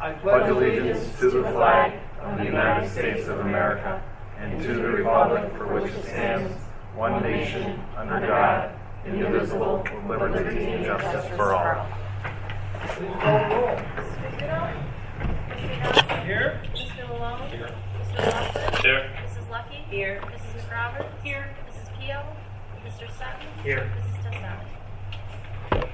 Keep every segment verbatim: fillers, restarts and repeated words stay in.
I pledge allegiance to the flag of the United States of America and to the republic for which it stands, one nation, under God, indivisible, with liberty and justice for all. Please call the roll. Mister Johnson? Here. Mister Malone? Here. Mister Lawson? Here. Missus Lucky? Here. Missus McRoberts? Here. Missus Pio? Mister Sutton? Here. Missus Tessani?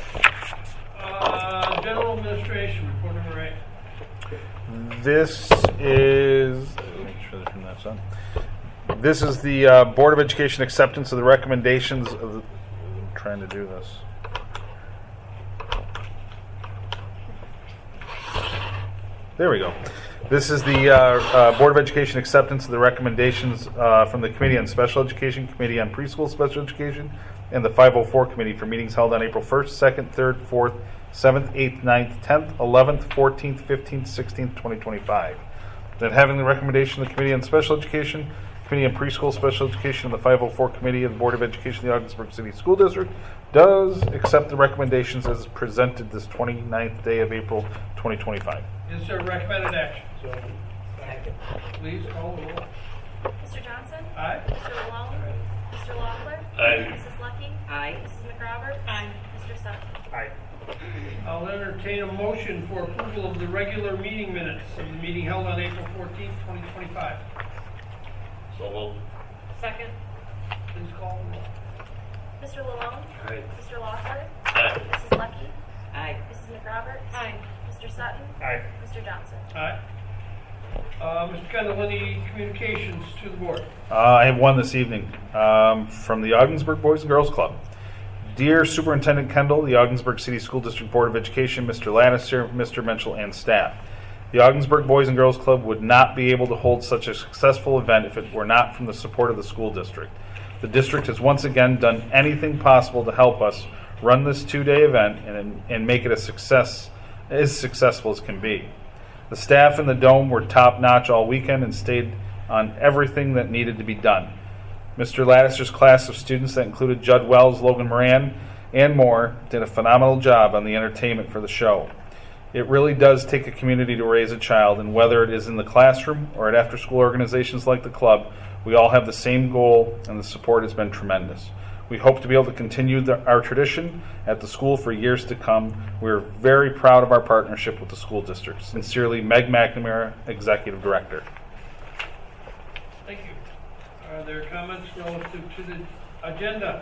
Uh, General Administration, report number eight. This is, make sure that that's on. This is the uh, Board of Education acceptance of the recommendations of the, I'm trying to do this. There we go. This is the uh, uh, Board of Education acceptance of the recommendations uh, from the Committee on Special Education, Committee on Preschool Special Education, and the five oh four Committee for meetings held on April first, second, third, fourth, seventh, eighth, ninth, tenth, eleventh, fourteenth, fifteenth, sixteenth, twenty twenty-five. Then having the recommendation of the Committee on Special Education, Committee on Preschool Special Education, and the five oh four Committee of the Board of Education of the Ogdensburg City School District does accept the recommendations as presented this twenty-ninth day of April, twenty twenty-five. Is there recommended action? So, please call the roll. Mister Johnson? Aye. Mister Malone? Mister Loeffler? Aye. Missus Lucky? Aye. Missus McRoberts? Aye. Mister Sutton? Aye. I'll entertain a motion for approval of the regular meeting minutes of the meeting held on April fourteenth, twenty twenty-five. So moved. Second. Please call the roll. Mister Malone? Aye. Mister Loeffler? Aye. Missus Lucky? Aye. Missus McRoberts? Aye. Mister Sutton? Aye. Mister Johnson? Aye. Uh, Mister Kendall, any communications to the board? Uh, I have one this evening um, from the Ogdensburg Boys and Girls Club. Dear Superintendent Kendall, the Ogdensburg City School District Board of Education, Mister Lannister, Mister Menschel, and staff. The Ogdensburg Boys and Girls Club would not be able to hold such a successful event if it were not from the support of the school district. The district has once again done anything possible to help us run this two-day event and, and make it a success, as successful as can be. The staff in the Dome were top-notch all weekend and stayed on everything that needed to be done. Mister Lattiser's class of students that included Judd Wells, Logan Moran, and more did a phenomenal job on the entertainment for the show. It really does take a community to raise a child, and whether it is in the classroom or at after-school organizations like the club, we all have the same goal, and the support has been tremendous. We hope to be able to continue the, our tradition at the school for years to come. We're very proud of our partnership with the school district. Sincerely, Meg McNamara, Executive Director. Thank you. Are there comments relative to the agenda?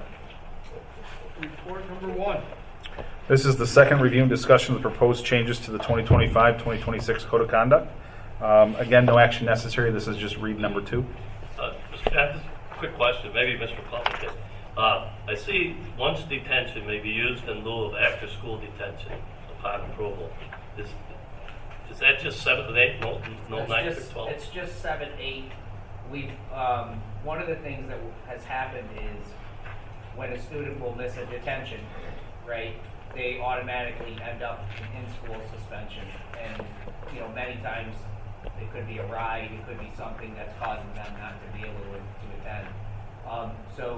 Report number one. This is the second review and discussion of the proposed changes to the twenty twenty-five twenty twenty-six Code of Conduct. Um, again, no action necessary. This is just read number two. Uh, Mister I have a quick question, maybe Mister Cutler can. Uh, I see once detention may be used in lieu of after-school detention upon approval. Is is that just seventh and eighth, no, no It's ninth just- or twelfth? It's just seven, eight. We've, um, one of the things that has happened is when a student will miss a detention, right, they automatically end up in school suspension. And, you know, many times it could be a ride, it could be something that's causing them not to be able to, to attend. Um, so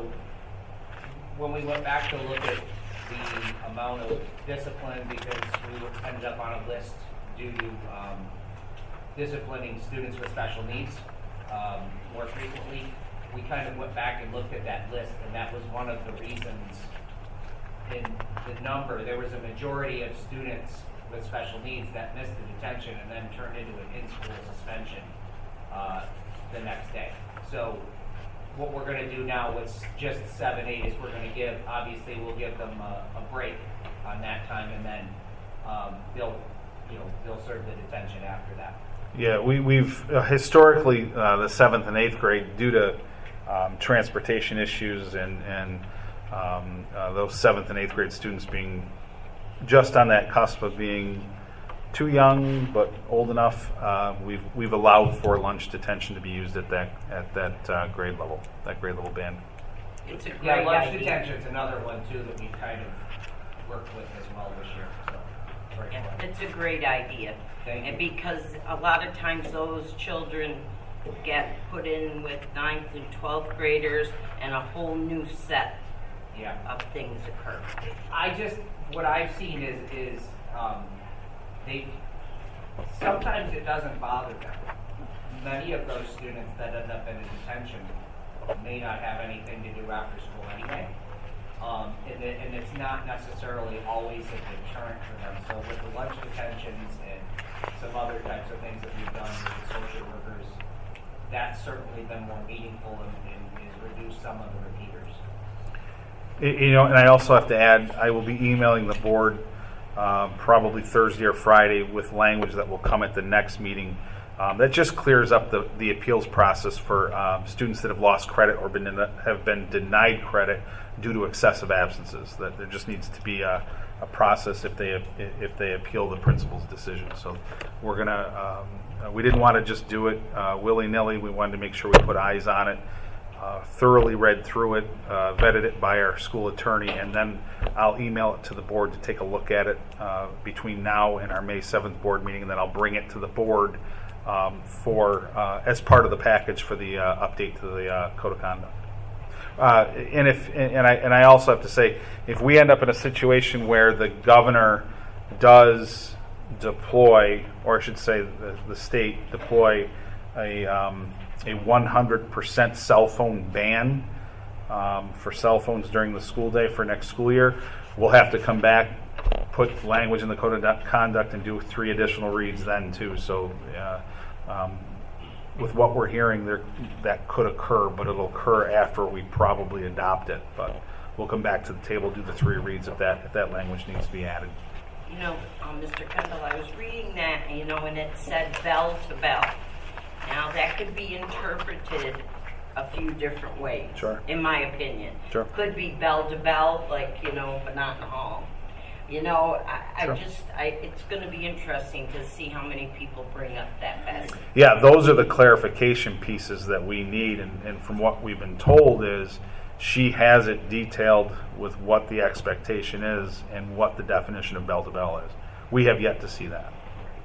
when we went back to look at the amount of discipline, because we were- ended up on a list due to um, disciplining students with special needs um, more frequently, we kind of went back and looked at that list, and that was one of the reasons in the number. There was a majority of students with special needs that missed the detention and then turned into an in-school suspension uh, the next day. So what we're going to do now with just seven, eight is we're going to give, obviously we'll give them a, a break on that time, and then um, they'll, you know, they'll serve the detention after that. Yeah, we, we've uh, historically, uh, the seventh and eighth grade, due to um, transportation issues and, and um, uh, those seventh and eighth grade students being just on that cusp of being too young but old enough, uh, we've we've allowed for lunch detention to be used at that at that uh, grade level, that grade level band. It's a great Yeah, lunch idea. detention's another one too that we kind of worked with as well this year. So, very Yeah, glad. it's a great idea. Thank And you. because a lot of times those children get put in with ninth and twelfth graders, and a whole new set Yeah. of things occur. I just, what I've seen is, is um, they, sometimes it doesn't bother them. Many of those students that end up in a detention may not have anything to do after school anyway. Um, and, it, and it's not necessarily always a deterrent for them. So with the lunch detentions and some other types of things that we've done with the social workers, that's certainly been more meaningful and, and has reduced some of the repeaters. You know, and I also have to add, I will be emailing the board uh, probably Thursday or Friday with language that will come at the next meeting. Um, that just clears up the, the appeals process for um, students that have lost credit or been have been denied credit due to excessive absences. That there just needs to be a, a process if they if they appeal the principal's decision. So we're gonna um, we didn't want to just do it uh, willy nilly. We wanted to make sure we put eyes on it, uh, thoroughly read through it, uh, vetted it by our school attorney, and then I'll email it to the board to take a look at it uh, between now and our May seventh board meeting, and then I'll bring it to the board. Um, for uh, as part of the package for the uh, update to the uh, code of conduct. Uh, and if and I and I also have to say, if we end up in a situation where the governor does deploy, or I should say, the, the state deploy a um, a one hundred percent cell phone ban um, for cell phones during the school day for next school year, we'll have to come back, put language in the code of conduct, and do three additional reads then too. So uh, um, with what we're hearing, there that could occur, but it'll occur after we probably adopt it. But we'll come back to the table, do the three reads if that if that language needs to be added. You know, um, Mister Kendall, I was reading that, you know, and it said bell to bell. Now, that could be interpreted a few different ways, Sure. in my opinion. Sure. Could be bell to bell, like, you know, but not in the hall. You know, I, Sure. I just, I, it's going to be interesting to see how many people bring up that fast. Yeah, those are the clarification pieces that we need, and, and from what we've been told is she has it detailed with what the expectation is and what the definition of bell to bell is. We have yet to see that.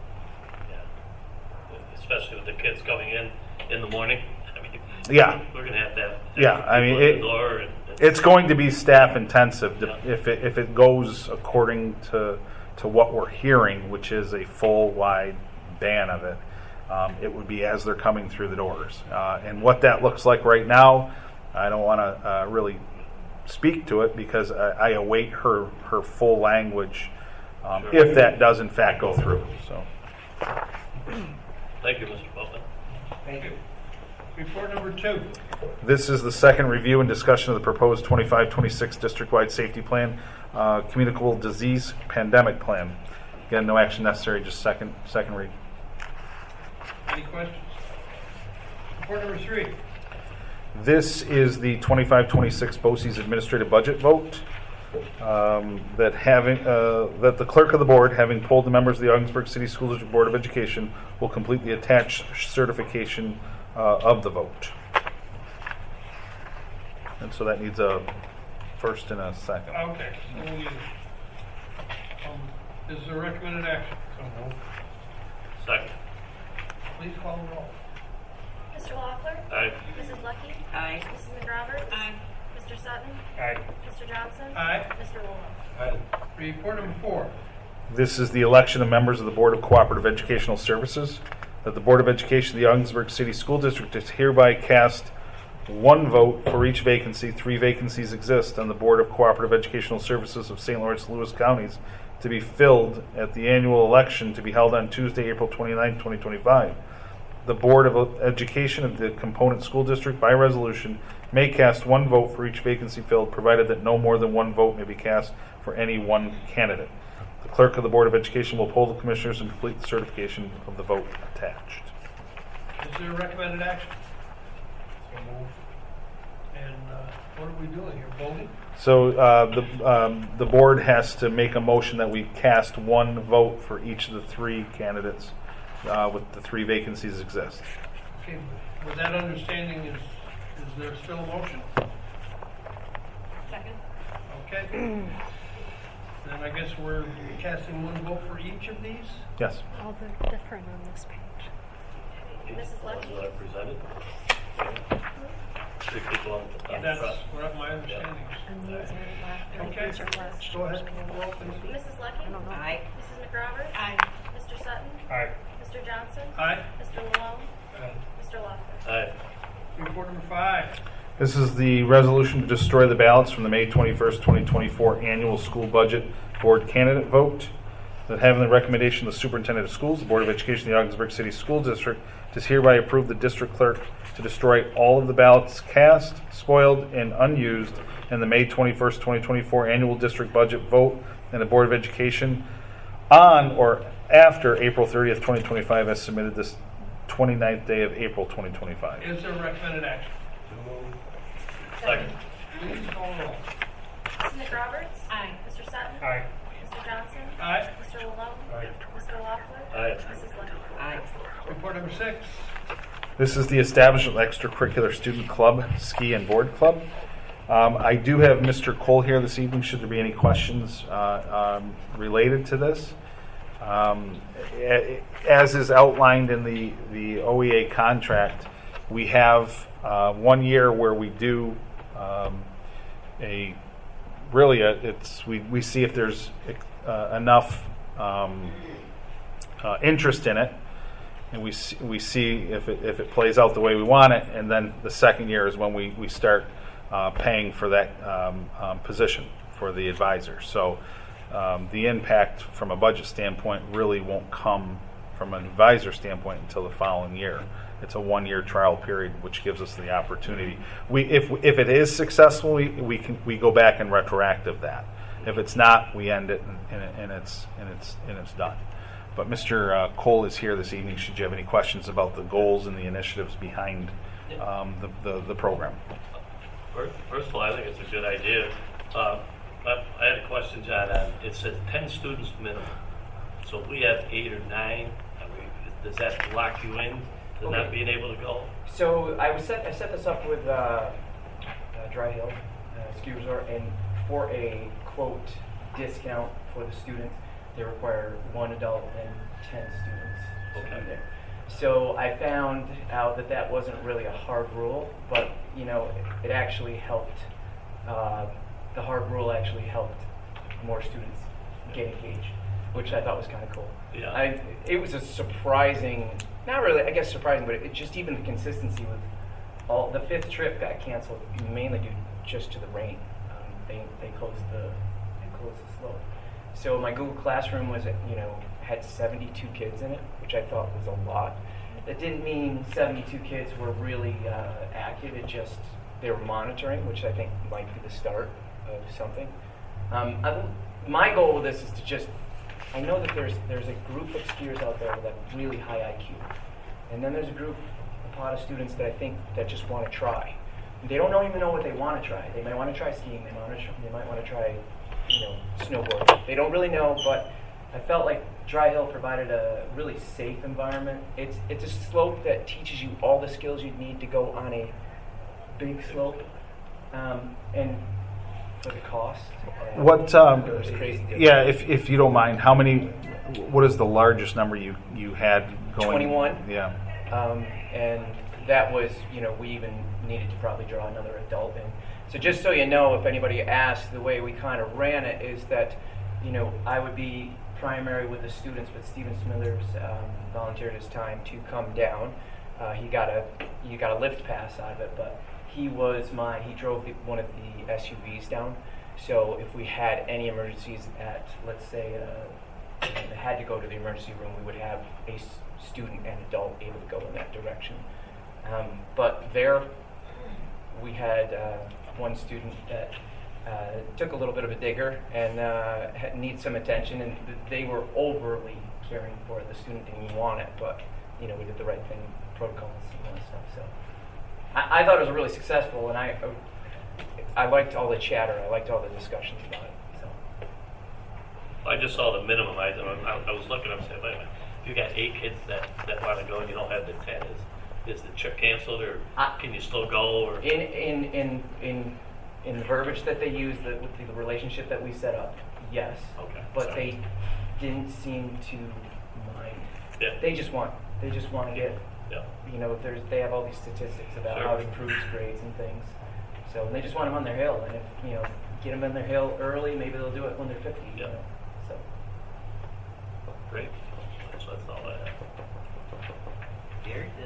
Yeah. Especially with the kids coming in in the morning. I mean, Yeah. we're going to have to have Yeah, I mean, people at it- the door and, and It's going to be staff intensive to- Yeah. if it, if it goes according to to what we're hearing, which is a full wide ban of it. Um, it would be as they're coming through the doors, uh, and what that looks like right now, I don't want to uh, really speak to it because I, I await her her full language um, Sure. if that does in fact go through. So. Thank you, Mister Bowman. Thank you. Report number two. This is the second review and discussion of the proposed twenty-five twenty-six district-wide safety plan, uh, communicable disease pandemic plan. Again, no action necessary, just second second read. Any questions? Report number three. This is the twenty-five twenty-six BOCES administrative budget vote. Um, that having uh, that the clerk of the board, having polled the members of the Augsburg City School District Board of Education, will complete the attached certification uh, of the vote. And so that needs a first and a second. Okay. So we, um, is there recommended action? So moved. Second. Please call the roll. Mister Loeffler? Aye. Missus Lucky? Aye. Missus McRoberts? Aye. Mister Sutton? Aye. Mister Johnson? Aye. Mister Woolen? Aye. Report number four. This is the election of members of the Board of Cooperative Educational Services. That the Board of Education of the Augsburg City School District is hereby cast one vote for each vacancy. Three vacancies exist on the Board of Cooperative Educational Services of Saint Lawrence and Lewis counties to be filled at the annual election to be held on Tuesday, April twenty-ninth, twenty twenty-five. The Board of Education of the component school district, by resolution, may cast one vote for each vacancy filled, provided that no more than one vote may be cast for any one candidate. The clerk of the Board of Education will poll the commissioners and complete the certification of the vote attached. Is there recommended action? So moved. And uh, what are we doing here? Voting? So uh, the um, the board has to make a motion that we cast one vote for each of the three candidates uh, with the three vacancies exist. Okay. With that understanding, is is there still a motion? Second. Okay. Then I guess we're casting one vote for each of these. Yes. All the different on this page. Missus Lucky? Ones that are presented. Three people on the on the That's front. what my understanding is. And these are left. and Okay. These are left. Go ahead. Roll, please. Missus Lucky? I don't know. Aye. Missus McRoberts? Aye. Mister Sutton? Aye. This is the resolution to destroy the ballots from the May twenty-first, twenty twenty-four annual school budget board candidate vote. That having the recommendation of the superintendent of schools, the Board of Education of the Ogdensburg City School District does hereby approve the district clerk to destroy all of the ballots cast, spoiled, and unused in the May twenty-first, twenty twenty-four annual district budget vote in the Board of Education on or after April thirtieth, twenty twenty-five, as submitted this twenty-ninth day of April, twenty twenty-five. Is there recommended action? Second. Please call roll. Missus McRoberts? Aye. Mister Sutton? Aye. Mister Johnson? Aye. Mister Malone? Aye. Mister Loeffler? Aye. Missus Lynn? Aye. Report number six. This is the establishment of extracurricular student club, ski and board club. Um, I do have Mister Cole here this evening, should there be any questions uh, um, related to this. Um, a- as is outlined in the, the O E A contract, we have uh, one year where we do um, a really a, it's we, we see if there's uh, enough um, uh, interest in it, and we see, we see if it, if it plays out the way we want it, and then the second year is when we, we start uh, paying for that um, um, position for the advisor. So um, the impact from a budget standpoint really won't come from an advisor standpoint until the following year. It's a one-year trial period, which gives us the opportunity. We, if if it is successful, we, we can we go back and retroactive that. If it's not, we end it and, and, and it's and it's and it's done. But Mister Uh, Cole is here this evening. Should you have any questions about the goals and the initiatives behind um, the, the the program? First, first of all, I think it's a good idea. Uh, I, I had a question, John. On, it says ten students minimum. So if we have eight or nine, I mean, does that lock you in to Okay. not being able to go? So I was set. I set this up with uh, uh, Dry Hill uh, Ski Resort, and for a quote discount for the students, they require one adult and ten students to Okay. be there. So I found out that that wasn't really a hard rule, but you know, it, it actually helped. Uh, the hard rule actually helped more students get engaged, which I thought was kind of cool. Yeah. I, it was a surprising, not really, I guess surprising, but it just even the consistency with all. The fifth trip got canceled mainly due just to the rain. Um, they they closed the they closed the slope. So my Google Classroom was, you know, had seventy-two kids in it, which I thought was a lot. That didn't mean seventy-two kids were really uh, active. It just they were monitoring, which I think might be the start of something. Um, I, my goal with this is to just, I know that there's there's a group of skiers out there with a really high I Q, and then there's a group, a pot of students that I think that just want to try. They don't know, even know what they want to try. They might want to try skiing. They want to. Tr- they might want to try, you know, snowboarding. They don't really know, but I felt like Dry Hill provided a really safe environment. It's it's a slope that teaches you all the skills you'd need to go on a big slope, um, and for the cost. uh, What? Um, it was crazy good. yeah, if if you don't mind, how many? What is the largest number you you had going? twenty-one. Yeah. Um, and that was, you know, we even needed to probably draw another adult in. So just so you know, if anybody asks, the way we kind of ran it is that, you know, I would be primary with the students, but Steven Smithers um, volunteered his time to come down. Uh, he got a he got a lift pass out of it, but he was my he drove the, one of the S U Vs down. So if we had any emergencies at, let's say, uh, you know, they had to go to the emergency room, we would have a s- student and adult able to go in that direction. Um, but there, we had uh, one student that uh, took a little bit of a digger and uh, had, needs some attention, and th- they were overly caring for it. The student didn't even want it, but you know, we did the right thing, protocols and all that stuff. So I, I thought it was really successful, and I I liked all the chatter. I liked all the discussions about it. So. I just saw the minimum. I, I, I was looking up and saying, wait a minute, if you got eight kids that, that want to go and you don't have the ten, is is the trip canceled, or I- can you still go? Or In in in in in the verbiage that they used, the, with the relationship that we set up, yes. Okay, But sorry. they didn't seem to mind. Yeah. They just want they just want to get, Yeah. you know, there's they have all these statistics about Sure. how it improves grades and things. So and they just want them on their hill, and if you know, get them in their hill early, maybe they'll do it when they're fifty. Yeah. You know? So Great. That's, that's all I have. Very good. I,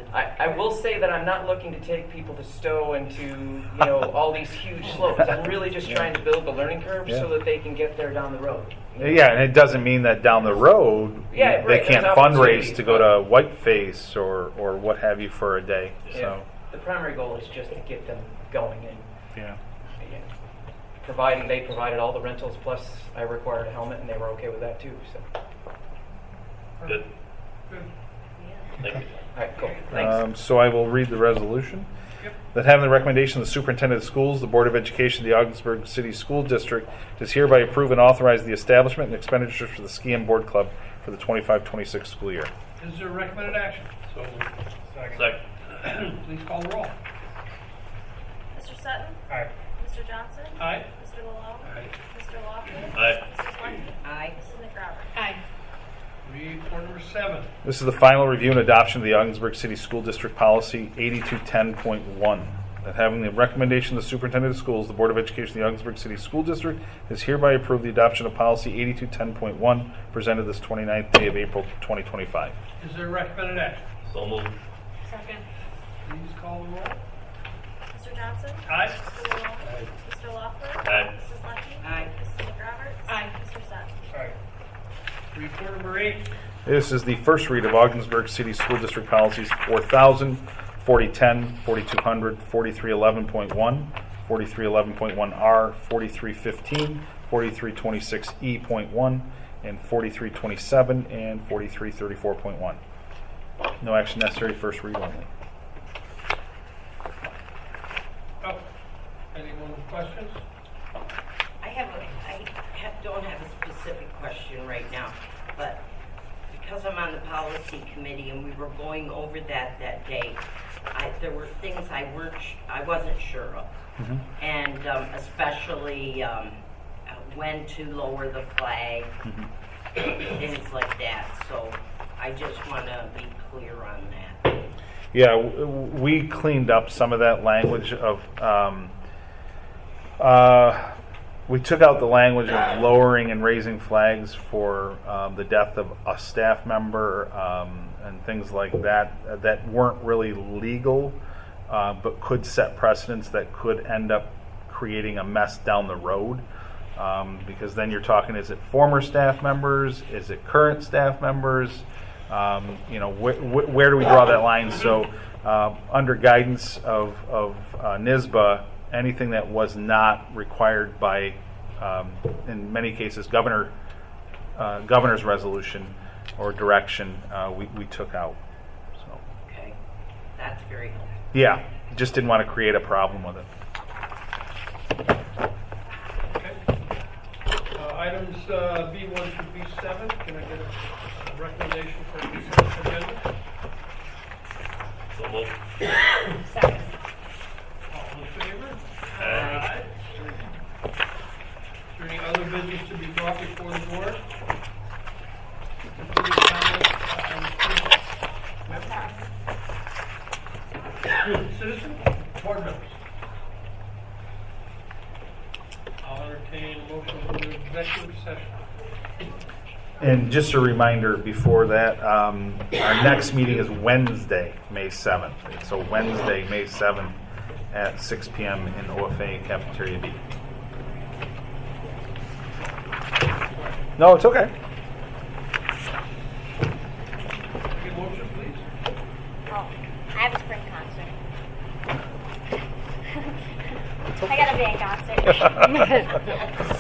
I will say that I'm not looking to take people to Stowe and to, you know, all these huge slopes. I'm really just trying to build the learning curve Yeah. so that they can get there down the road. Yeah, and it doesn't mean that down the road Yeah, they right, can't there's fundraise opportunities, to go but- to Whiteface or, or what have you for a day. Yeah. So, The primary goal is just to get them going and, yeah. again, providing they provided all the rentals, plus I required a helmet and they were okay with that too, so. Good. Good. Thank you. All right, cool, thanks. Um, so I will read the resolution. Yep. That having the recommendation of the superintendent of schools, the Board of Education of the Augsburg City School District does hereby approve and authorize the establishment and expenditures for the Ski and Board Club for the twenty-five twenty-six school year. Is there recommended action? So moved. Second. Please call the roll. Mister Sutton? Aye. Mister Johnson? Aye. Mister Malone? Aye. Mister Lawson? Aye. Missus Lucky? Aye. Missus McRoberts? Aye. Report number seven. This is the final review and adoption of the Augsburg City School District Policy eighty-two ten point one. That having the recommendation of the superintendent of schools, the Board of Education of the Augsburg City School District is hereby approved the adoption of Policy eighty-two ten point one presented this twenty-ninth day of April twenty twenty-five. Is there recommended action? So moved. Second. Please call the roll. Mister Johnson? Aye. Mister Malone? Mister Lawson? Aye. Missus Lucky? Aye. Missus McRoberts? Aye. Mister Sutton? Aye. Report number eight. This is the first read of Augsburg City School District Policies four thousand, forty ten, forty-two hundred, forty-three eleven point one, forty-three eleven point one R, forty-three fifteen, forty-three twenty-six E point one, and forty-three twenty-seven and forty-three thirty-four point one. No action necessary, first read only. Oh, anyone with questions? I have a, I have, don't have a specific question right now, but because I'm on the policy committee and we were going over that that day, I, there were things I weren't, sh- I wasn't sure of, Mhm. and um, especially um, uh, when to lower the flag, Mhm. things like that. So I just want to be clear on that. Yeah, w- we cleaned up some of that language of, um, uh, we took out the language of lowering and raising flags for um, the death of a staff member um, and things like that uh, that weren't really legal, uh, but could set precedents that could end up creating a mess down the road. Um, because then you're talking, is it former staff members? Is it current staff members? Um, you know, wh- wh- where do we draw that line? So, uh, under guidance of, of uh, N S B A, anything that was not required by, um, in many cases, governor uh, governor's resolution or direction, uh, we, we took out. So, Okay, that's very helpful. yeah, just didn't want to create a problem with it. Okay. Uh, items uh, B one through B seven. Can I get a, a recommendation for the consent agenda? So moved. Second. All in favor? Aye. Is there any other business to be brought before the board? Including comments on citizen board members. I'll entertain a motion for the executive session. And just a reminder before that, um, our next meeting is Wednesday, May seventh. So Wednesday, May seventh at six p.m. in O F A Cafeteria B. No, it's okay. Take a motion, please. Oh, I have a spring concert. I got a band concert.